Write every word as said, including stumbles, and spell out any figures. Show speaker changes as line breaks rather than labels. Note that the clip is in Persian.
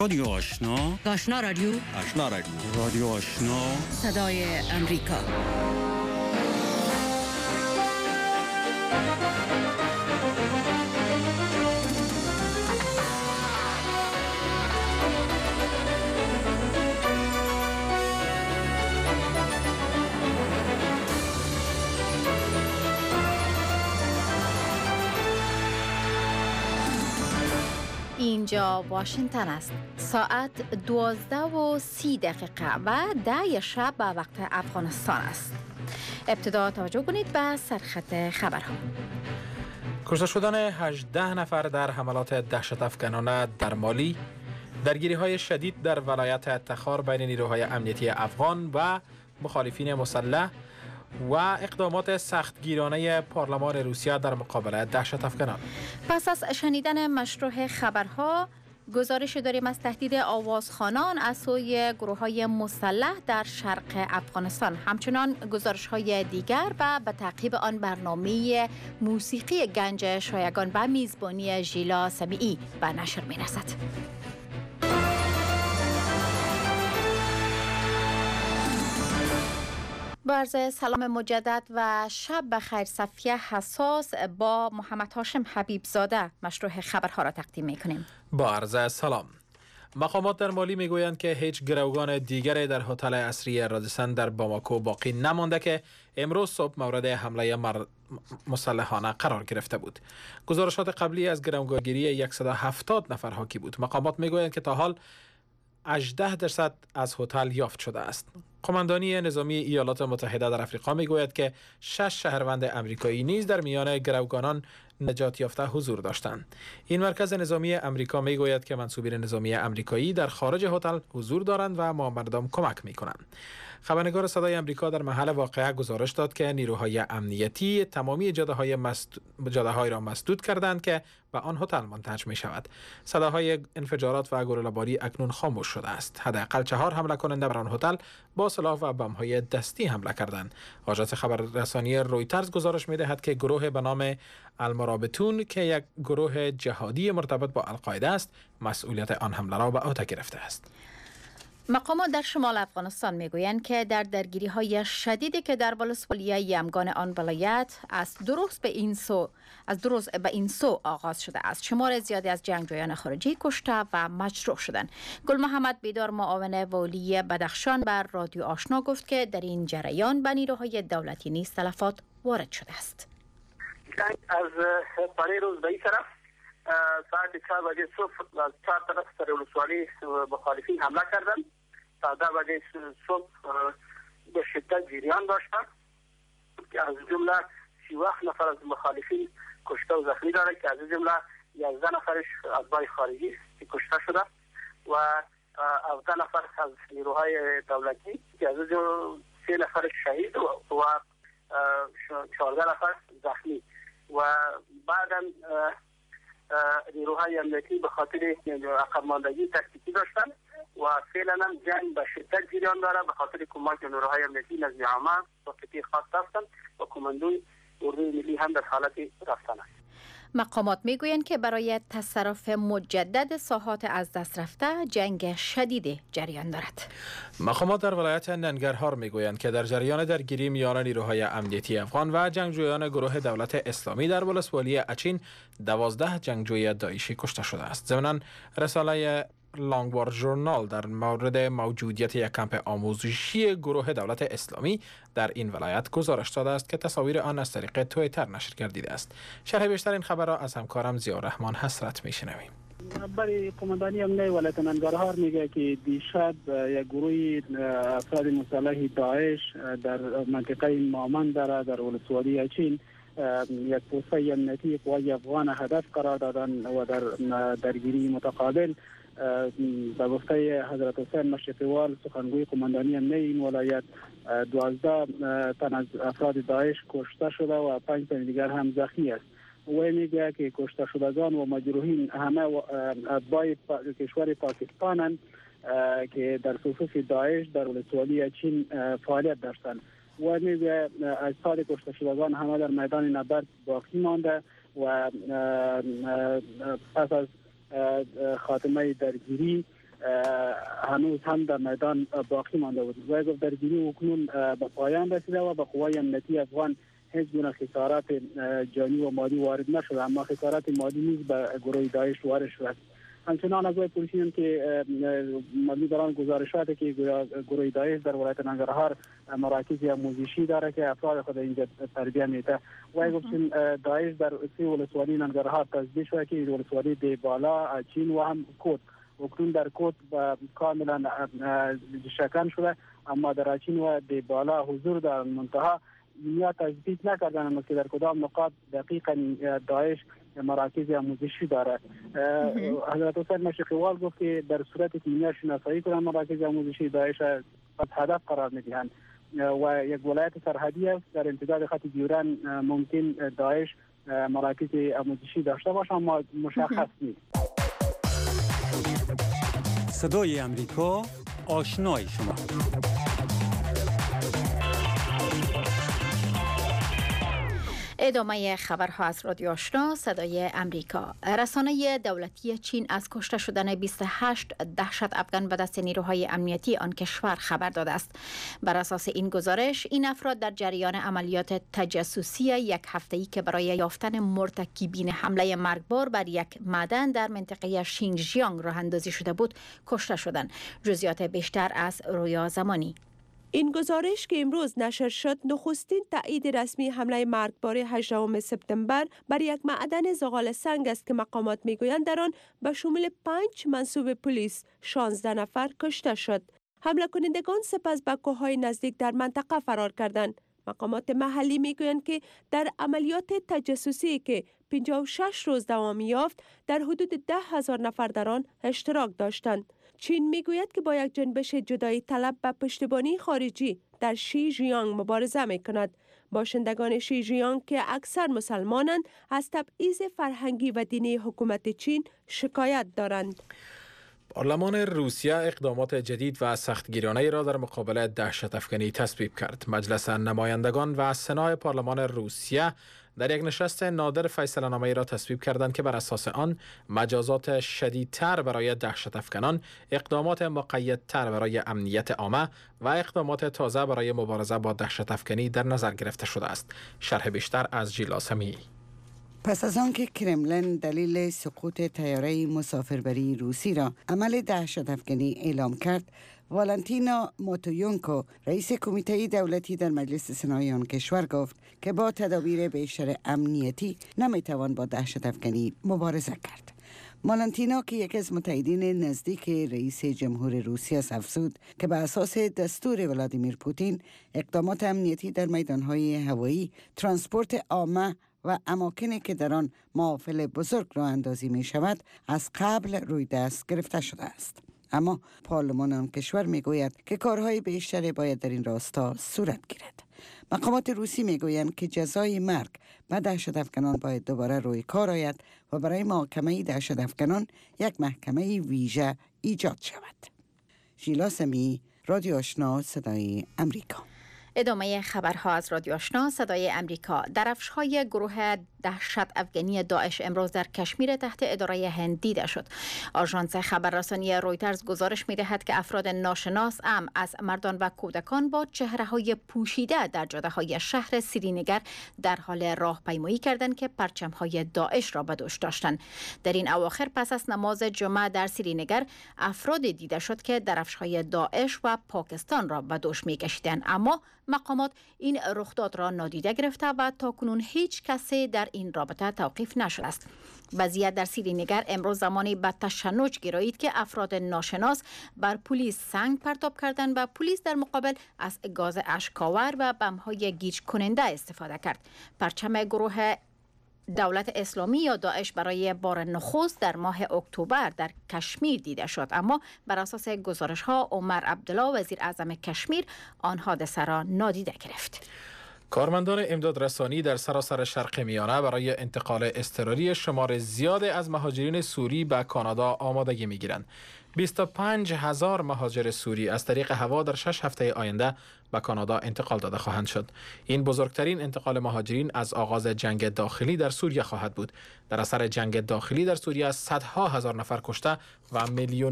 رادیو آشنا،
آشنا رادیو،
آشنا رادیو، رادیو آشنا،
صدای امریکا.
اینجا واشنگتن است. ساعت دوازده و سی دقیقه و ده شب به وقت افغانستان است. ابتدا توجه کنید به سرخط خبرها.
کشته شدن هجده نفر در حملات دهشت افکنانه در مالی، درگیری های شدید در ولایت تخار بین نیروهای امنیتی افغان و مخالفین مسلح و اقدامات سختگیرانه پارلمان روسیه در مقابله دهشت افکنان.
پس از شنیدن مشروع خبرها، گزارش داریم از تهدید آوازخوانان از سوی گروه‌های مسلح در شرق افغانستان. همچنان گزارش‌های دیگر و به تعقیب آن برنامه موسیقی گنج شایگان به میزبانی ژیلا سمیعی به نشر می‌رسد. عرض سلام مجدد و شب بخیر. صفیه حساس با محمد هاشم حبیب زاده مشروع خبرها را تقدیم می‌کنیم.
با عرض سلام. مقامات در مالی میگویند که هیچ گروگان دیگری در هتل اصری رادیسن در باماکو باقی نمانده که امروز صبح مورد حمله مر... مسلحانه قرار گرفته بود. گزارشات قبلی از گروگانگیری صد و هفتاد نفر حاکی بود. مقامات میگویند که تا حال هجده درصد از هتل یافت شده است. قماندانی نظامی ایالات متحده در آفریقا میگوید که شش شهروند امریکایی نیز در میان گروگانان نجات یافته حضور داشتند. این مرکز نظامی امریکا میگوید که منصوبین نظامی امریکایی در خارج هتل حضور دارند و ما مردم کمک میکنند. خبرنگار صدای امریکا در محل واقعه گزارش داد که نیروهای امنیتی تمامی جاده‌های مسد... جاده‌های را مسدود کردند که به آن هتل منتهی می شود. صداهای انفجارات و گلوله‌باری اکنون خاموش شده است. حداقل چهار حمله کننده بر آن هتل با سلاح و بم‌های دستی حمله کردند. آژانس خبررسانی رویترز گزارش می‌دهد که گروه به نام المرابطون که یک گروه جهادی مرتبط با القاعده است، مسئولیت آن حمله را به عهده گرفته است.
مقامات در شمال افغانستان میگویند که در درگیری های شدیدی که در ولسوالی یمگان آن ولایت از درست به این سو از درست به این سو آغاز شده است. شمار زیادی از جنگجویان خارجی کشته و مجروح شدند. گل محمد بیدار، معاون والی بدخشان، بر رادیو آشنا گفت که در این جریان به نیروهای دولتی نیز تلفات وارد شده است.
از پاره روز به این طرف ساعت چهار بجه صبح از چهار طرف سر ولسوالی مخالفین حمله کردند. تا ده بجه صبح به شدت جریان داشتند که از جمله سی و هفت نفر از مخالفین کشته و زخمی دارند که از جمله یازده نفرش اتباع خارجی که کشته شده و هفده نفر از نیروهای دولتی که از جمله سه نفر شهید و, و چهارده نفر زخمی و بعدا نیروهای امنیتی به خاطر عقب ماندگی تاکتیکی داشتن و فعلا هم جنگ به شدت جریان داره به خاطر کمک نیروهای امنیتی نزد عامه تاکتیکی خاص هستن و کماندوی اردوی ملی هم در حالت رفتن است.
مقامات میگویند که برای تصرف مجدد ساحات از دست رفته جنگ شدید جریان دارد.
مقامات در ولایت ننگرهار میگویند که در جریان درگیری میان نیروهای امنیتی افغان و جنگجویان گروه دولت اسلامی در ولسوالی اچین دوازده جنگجوی داعشی کشته شده است. ضمناً رساله لانگوار ژورنال در مورد موجودیت یک کمپ آموزشی گروه دولت اسلامی در این ولایت گزارش داده است که تصاویر آن از طریق توییتر نشر گردیده است. شرح بیشتر این خبر را از همکارم ضیاءالرحمن حسرت میشنویم.
برای قماندانی امنیتی ولایت ننگرهار میگه که دیشب یک گروه افراد مسلح داعش در منطقه مامن در در ولسوالی اچین یک پوسته امنیتی قوای افغان هدف قرار دادن و در درگیری متقابل به گفته حضرت حسین مشرقیوال سخنگوی قماندانی امنیتی این ولایت دوازده تن از افراد داعش کشته شده و پنج تن دیگر هم زخمی است. او میگه که کشته شدگان و مجروحین همه اتباع کشور پاکستانند که در صفوف داعش در ولسوالی چین فعالیت داشتند. و میگه اجساد کشته شدگان همه در میدان نبرد باقی مانده و پس از خاتمه درگیری هنوز هم در میدان باقی مانده بود. و گفت درگیری اکنون به پایان رسیده و به قوای امنیتی افغان هیچ گونه خسارات جانی و مالی وارد نشده، اما خسارات مالی نیز به گروه داعش وارد شده. همچنان از پلیسیون که مبنی بر آن گزارشاتی که گروه داعش در ولایت ننگرهار مراکز آموزشی داره که افراد خود اینجا تربیت میده. و گفتیم داعش در سه ولسوالی ننگرهار تجزیه شده که ولسوالی دی بالا، چین و هم کوت. اکنون در کوت کاملا شکن شده، اما در چین و دی بالا حضور در منتها یا تثبیت نکردن اما که در کدام نقاط دقیقا داعش مراکز آموزشی داره. حضرت حسین مشقیوال گفت که در صورتی که اینها شناسایی کنند مراکز آموزشی داعش از هدف قرار میدهند و یک ولایت سرحدی است در امتداد خط دیورن ممکن داعش مراکز آموزشی داشته باشه اما مشخص نیست.
صدای امریکا، آشنای شما.
ادامه خبرها از رادیو آشنا صدای امریکا. رسانه دولتی چین از کشته شدن بیست و هشت دهشت افغان به دست نیروهای امنیتی آن کشور خبر داده است. بر اساس این گزارش این افراد در جریان عملیات تجسوسی یک هفته‌ای که برای یافتن مرتکبین حمله مرگبار بر یک معدن در منطقه شینجیانگ راه اندازی شده بود کشته شدند. جزئیات بیشتر از رویا زمانی.
این گزارش که امروز نشر شد نخستین تایید رسمی حمله مرگبار هجدهم سپتامبر بر یک معدن زغال سنگ است که مقامات میگویند در آن به شمول پنج منصوب پلیس شانزده نفر کشته شد. حمله کنندگان سپس به کوههای نزدیک در منطقه فرار کردند. مقامات محلی میگویند که در عملیات تجسوسی که پنجاه و شش روز دوام یافت در حدود ده هزار نفر در آن اشتراک داشتند. چین میگوید که با یک جنبش جدایی طلب به پشتیبانی خارجی در شینجیانگ مبارزه می کند. باشندگان شینجیانگ که اکثر مسلمانند از تبعیض فرهنگی و دینی حکومت چین شکایت دارند.
پارلمان روسیه اقدامات جدید و سختگیرانه را در مقابل دهشت افکنی تصویب کرد. مجلس نمایندگان و سنا پارلمان روسیه در یک نشست نادر فیصله نامه‌ای را تصویب کردند که بر اساس آن مجازات شدیدتر برای دهشت افکنان، اقدامات مقیدتر برای امنیت عامه و اقدامات تازه برای مبارزه با دهشت افکنی در نظر گرفته شده است. شرح بیشتر از جیلا سمیعی.
پس از آنکه کرملن دلیل سقوط طیاره مسافربری روسی را عمل دهشت افکنی اعلام کرد، والنتینا موتویونکو رئیس کمیته دولتی در مجلس سنای آن کشور گفت که با تدابیر بیشتر امنیتی نمیتوان با دهشت افکنی مبارزه کرد. والنتینا که یکی از متحدین نزدیک رئیس جمهور روسیه است افزود که به اساس دستور ولادیمیر پوتین اقدامات امنیتی در میدانهای هوایی، ترانسپورت عامه و اماکنی که در آن محافل بزرگ راه اندازی می شود از قبل روی دست گرفته شده است. اما پارلمان آن کشور می گوید که کارهای بیشتری باید در این راستا صورت گیرد. مقامات روسی می گویند که جزای مرگ به دهشت افکنان باید دوباره روی کار آید و برای محاکمه دهشت افکنان یک محکمه ویژه ایجاد شود. ژیلا سمیعی، رادیو آشنا، صدای امریکا.
ادامه خبرها از رادیو آشنا صدای امریکا. درفش‌های گروه دهشت افغانی داعش امروز در کشمیر تحت اداره هند دیده شد. آژانس خبررسانی رویترز گزارش می‌دهد که افراد ناشناس ام از مردان و کودکان با چهره‌های پوشیده در جاده‌های شهر سرینگر در حال راهپیمایی کردند که پرچم‌های داعش را به دوش داشتند. در این اواخر پس از نماز جمعه در سرینگر افراد دیده شد که درفش‌های داعش و پاکستان را به دوش می‌کشیدند، اما مقامات این رخداد را نادیده گرفته و تاکنون هیچ کسی در این رابطه توقیف نشده است. وضعیت در سرینگر امروز زمانی به تشنج گرایید که افراد ناشناس بر پلیس سنگ پرتاب کردند و پلیس در مقابل از گاز اشک‌آور و بم‌های گیج کننده استفاده کرد. پرچم گروه دولت اسلامی یا داعش برای بار نخست در ماه اکتبر در کشمیر دیده شد، اما بر اساس گزارش ها عمر عبدالله وزیر اعظم کشمیر آن حادثه را نادیده گرفت.
کارمندان امداد رسانی در سراسر شرق میانه برای انتقال اضطراری شمار زیاد از مهاجرین سوری به کانادا آمادگی می‌گیرند. بیست و پنج هزار مهاجر سوری از طریق هوا در شش هفته آینده به کانادا انتقال داده خواهند شد. این بزرگترین انتقال مهاجرین از آغاز جنگ داخلی در سوریه خواهد بود. در اثر جنگ داخلی در سوریه صدها هزار نفر کشته و میلیون